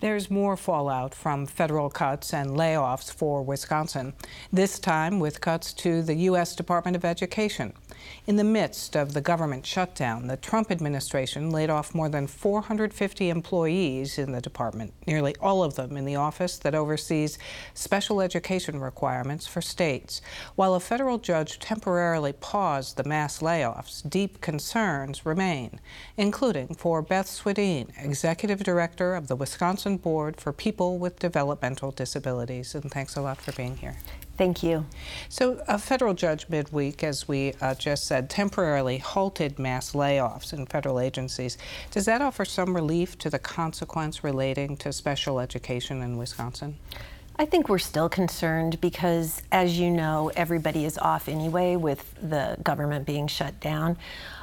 There's more fallout from federal cuts and layoffs for Wisconsin, this time with cuts to the U.S. Department of Education. In the midst of the government shutdown, the Trump administration laid off more than 450 employees in the department, nearly all of them in the office that oversees special education requirements for states. While a federal judge temporarily paused the mass layoffs, deep concerns remain, including for Beth Swedien, Executive Director of the Wisconsin Board for People with Developmental Disabilities. And thanks a lot for being here. Thank you. So a federal judge midweek, as we just said, temporarily halted mass layoffs in federal agencies. Does that offer some relief to the consequence relating to special education in Wisconsin? I think we're still concerned because, as you know, everybody is off anyway with the government being shut down.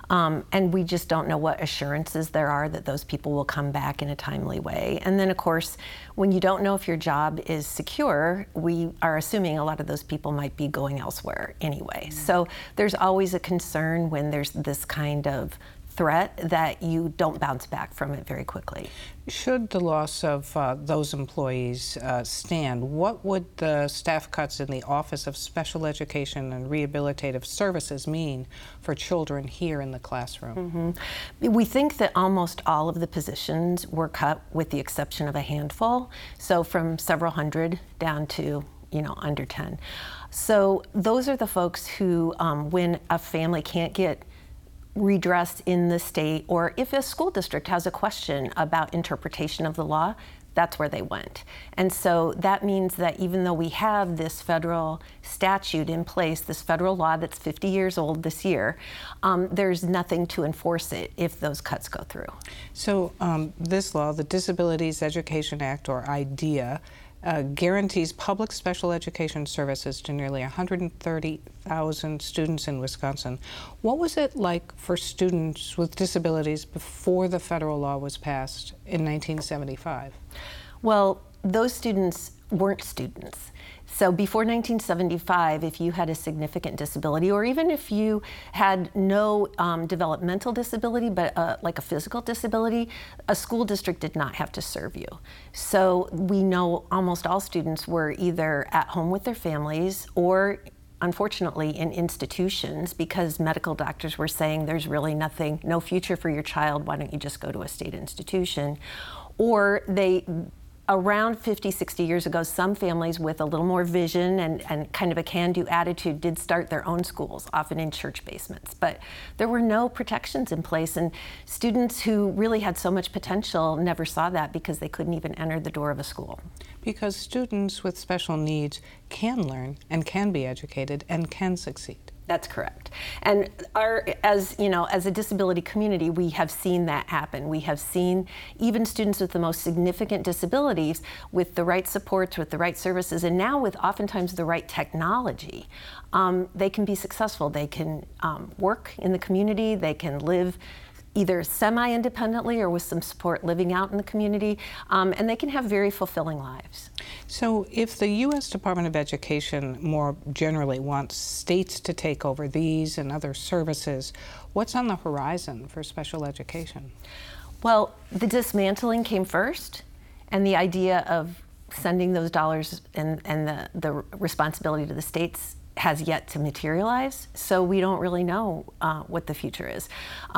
And we just don't know what assurances there are that those people will come back in a timely way. And then, of course, when you don't know if your job is secure, we are assuming a lot of those people might be going elsewhere anyway. So there's always a concern when there's this kind of threat that you don't bounce back from it very quickly. Should the loss of those employees stand, what would the staff cuts in the Office of Special Education and Rehabilitative Services mean for children here in the classroom? We think that almost all of the positions were cut with the exception of a handful, so from several hundred down to under 10. So those are the folks who, when a family can't get redressed in the state, or if a school district has a question about interpretation of the law, that's where they went. And so that means that even though we have this federal statute in place, this federal law that's 50 years old this year, there's nothing to enforce it if those cuts go through. So this law, the Disabilities Education Act, or IDEA, guarantees public special education services to nearly 130,000 students in Wisconsin. What was it like for students with disabilities before the federal law was passed in 1975? Well, those students weren't students. So before 1975, if you had a significant disability, or even if you had no developmental disability, but like a physical disability, a school district did not have to serve you. So we know almost all students were either at home with their families or, unfortunately, in institutions, because medical doctors were saying there's really no future for your child, why don't you just go to a state institution? Or around 50, 60 years ago, some families with a little more vision and kind of a can-do attitude did start their own schools, often in church basements. But there were no protections in place, and students who really had so much potential never saw that because they couldn't even enter the door of a school. Because students with special needs can learn and can be educated and can succeed. That's correct. And as a disability community, we have seen that happen. We have seen even students with the most significant disabilities, with the right supports, with the right services, and now with oftentimes the right technology, they can be successful. They can work in the community, they can live either semi-independently or with some support living out in the community, and they can have very fulfilling lives. So if the U.S. Department of Education more generally wants states to take over these and other services, what's on the horizon for special education? Well, the dismantling came first, and the idea of sending those dollars and the responsibility to the states has yet to materialize, so we don't really know what the future is.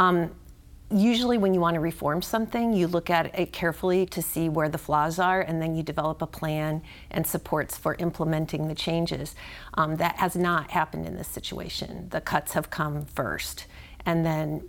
Usually when you want to reform something, you look at it carefully to see where the flaws are, and then you develop a plan and supports for implementing the changes. That has not happened in this situation. The cuts have come first, and then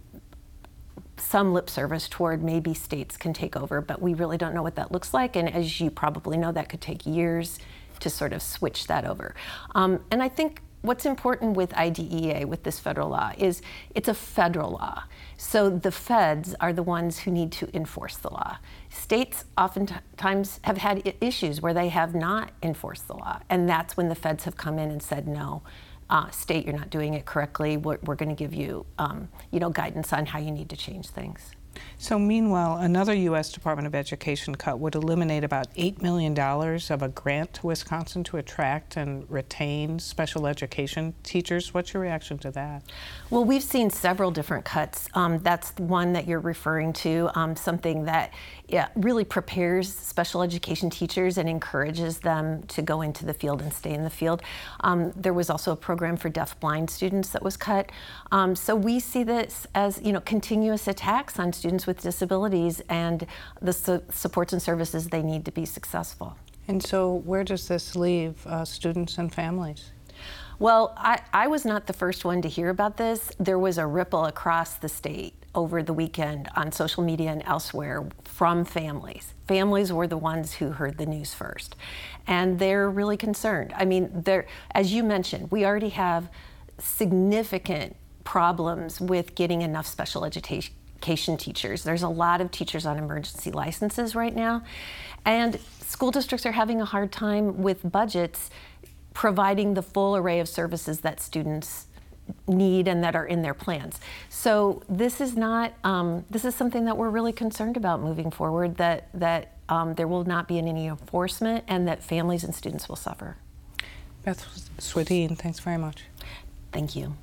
some lip service toward maybe states can take over, but we really don't know what that looks like, and as you probably know, that could take years to sort of switch that over. And I think what's important with IDEA, with this federal law, is it's a federal law. So the feds are the ones who need to enforce the law. States oftentimes have had issues where they have not enforced the law, and that's when the feds have come in and said, no, state, you're not doing it correctly. We're going to give you, guidance on how you need to change things. So meanwhile, another U.S. Department of Education cut would eliminate about $8 million of a grant to Wisconsin to attract and retain special education teachers. What's your reaction to that? Well, we've seen several different cuts. That's the one that you're referring to, something that really prepares special education teachers and encourages them to go into the field and stay in the field. There was also a program for deaf-blind students that was cut. So we see this as, continuous attacks on students with disabilities and the supports and services they need to be successful. And so where does this leave students and families? Well, I was not the first one to hear about this. There was a ripple across the state over the weekend on social media and elsewhere from families. Families were the ones who heard the news first, and they're really concerned. I mean, as you mentioned, we already have significant problems with getting enough special education teachers. There's a lot of teachers on emergency licenses right now, and school districts are having a hard time with budgets providing the full array of services that students need and that are in their plans. So this is not, this is something that we're really concerned about moving forward, that there will not be any enforcement and that families and students will suffer. Beth Swedien, thanks very much. Thank you.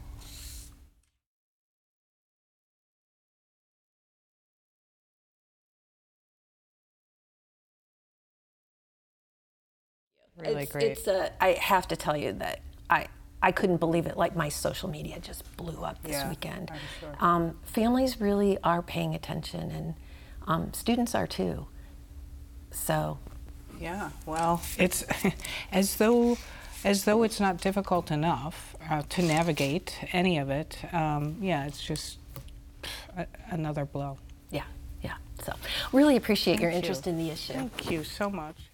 Really great. I have to tell you that I couldn't believe it. Like, my social media just blew up this weekend. I'm sure. Families really are paying attention, and students are too. So. Yeah. Well, it's as though it's not difficult enough to navigate any of it. Yeah, it's just another blow. Yeah. So really appreciate your interest in the issue. Thank you so much.